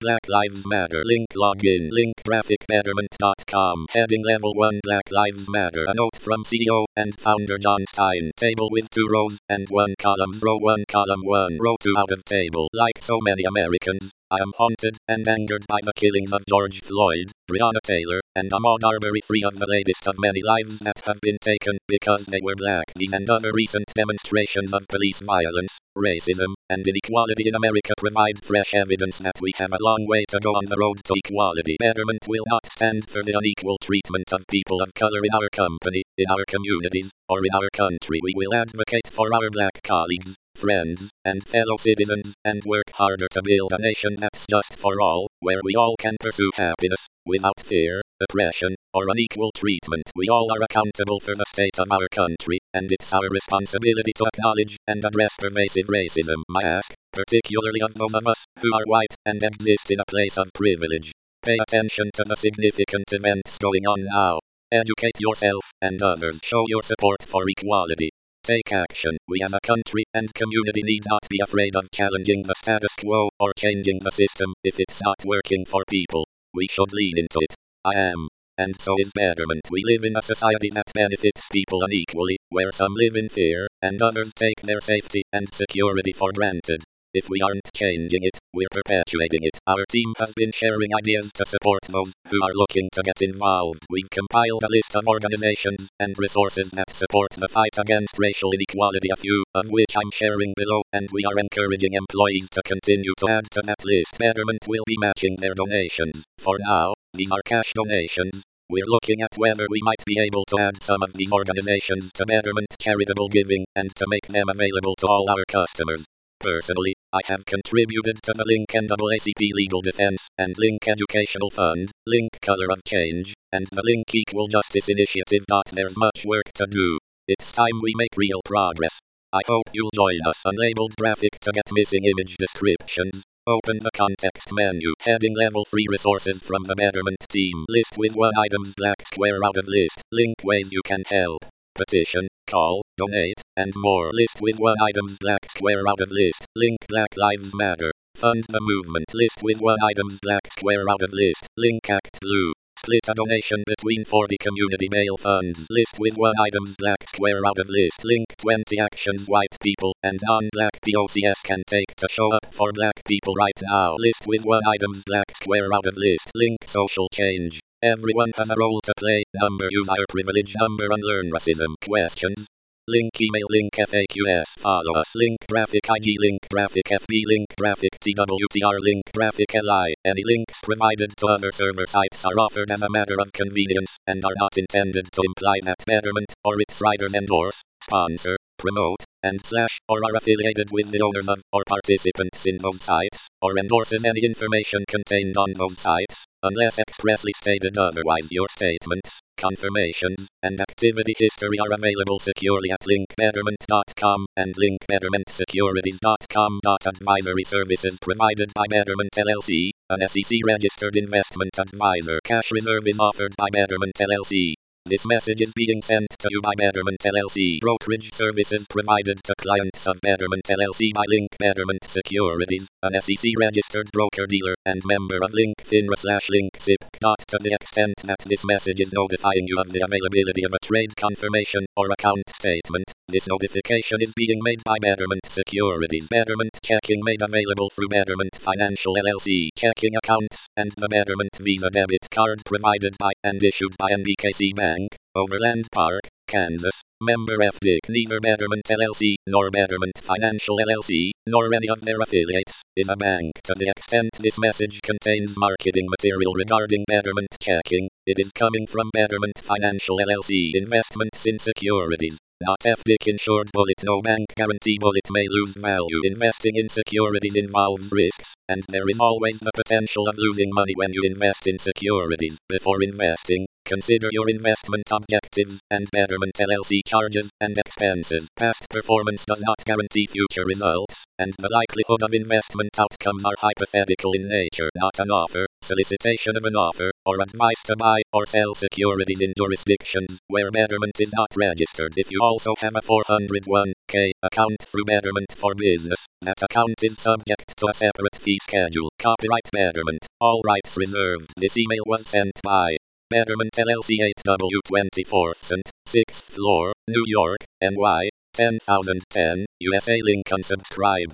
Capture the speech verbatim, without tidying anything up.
Black Lives Matter. Link login. Link graphic betterment dot com. Heading level one Black Lives Matter. A note from C E O and founder John Stein. Table with two rows and one column. Row one column one. Row two out of table. Like so many Americans, I am haunted and angered by the killings of George Floyd, Breonna Taylor, and Ahmaud Arbery, three of the latest of many lives that have been taken because they were black. These and other recent demonstrations of police violence, racism, and inequality in America provide fresh evidence that we have a long way to go on the road to equality. Betterment will not stand for the unequal treatment of people of color in our company, in our communities, or in our country. We will advocate for our black colleagues, friends, and fellow citizens, and work harder to build a nation that's just for all, where we all can pursue happiness, without fear, oppression, or unequal treatment. We all are accountable for the state of our country, and it's our responsibility to acknowledge and address pervasive racism. I ask, particularly of those of us who are white and exist in a place of privilege. Pay attention to the significant events going on now. Educate yourself and others. Show your support for equality. Take action. We as a country and community need not be afraid of challenging the status quo or changing the system if it's not working for people. We should lean into it. I am. And so is Betterment. We live in a society that benefits people unequally, where some live in fear, and others take their safety and security for granted. If we aren't changing it, we're perpetuating it. Our team has been sharing ideas to support those who are looking to get involved. We've compiled a list of organizations and resources that support the fight against racial inequality, a few of which I'm sharing below, and we are encouraging employees to continue to add to that list. Betterment will be matching their donations. For now, these are cash donations. We're looking at whether we might be able to add some of these organizations to Betterment charitable giving and to make them available to all our customers. Personally, I have contributed to the Link N double A C P Legal Defense, and Link Educational Fund, Link Color of Change, and the Link Equal Justice Initiative. There's much work to do. It's time we make real progress. I hope you'll join us. Unlabeled graphic to get missing image descriptions. Open the context menu. Heading level three resources from the Betterment team. List with one items black square out of list. Link ways you can help. Petition, call, donate, and more. List with one items black square out of list. Link Black Lives Matter. Fund the movement. List with one items black square out of list. Link Act Blue. Split a donation between forty community mail funds. List with one items black square out of list. Link twenty actions white people and non-black P O C S can take to show up for black people right now. List with one items black square out of list. Link social change. Everyone has a role to play. Number use our privilege. Number unlearn racism. Questions? Link email. Link F A Q S. Follow us. Link graphic I G. Link graphic F B. Link graphic T W T R. Link graphic L I. Any links provided to other server sites are offered as a matter of convenience and are not intended to imply that Betterment or its writers endorse, sponsor, promote, and slash or are affiliated with the owners of or participants in those sites, or endorses any information contained on those sites, unless expressly stated otherwise. Your statements, confirmations, and activity history are available securely at link betterment dot com and link betterment securities dot com. Advisory services provided by Betterment L L C, an S E C-registered investment advisor. Cash reserve is offered by Betterment L L C. This message is being sent to you by Betterment L L C. Brokerage services provided to clients of Betterment L L C by Link Betterment Securities, an S E C-registered broker-dealer and member of Link FINRA slash Link SIP. To the extent that this message is notifying you of the availability of a trade confirmation or account statement, this notification is being made by Betterment Securities. Betterment checking made available through Betterment Financial L L C. Checking accounts and the Betterment Visa debit card provided by and issued by N B K C Bank, Overland Park, Kansas. Member F D I C. Neither Betterment L L C, nor Betterment Financial L L C, nor any of their affiliates, is a bank. To the extent this message contains marketing material regarding Betterment checking, it is coming from Betterment Financial L L C. Investments in securities. Not F D I C insured bullet. No bank guarantee bullet may lose value. Investing in securities involves risks, and there is always the potential of losing money when you invest in securities. Before investing, consider your investment objectives and Betterment L L C charges and expenses. Past performance does not guarantee future results, and the likelihood of investment outcomes are hypothetical in nature. Not an offer, solicitation of an offer, or advice to buy or sell securities in jurisdictions where Betterment is not registered. If you also have a four oh one k account through Betterment for Business, that account is subject to a separate fee schedule. Copyright Betterment. All rights reserved. This email was sent by Betterment L L C, eight W twenty-fourth and sixth floor, New York, N Y, ten thousand ten, U S A. Link unsubscribe.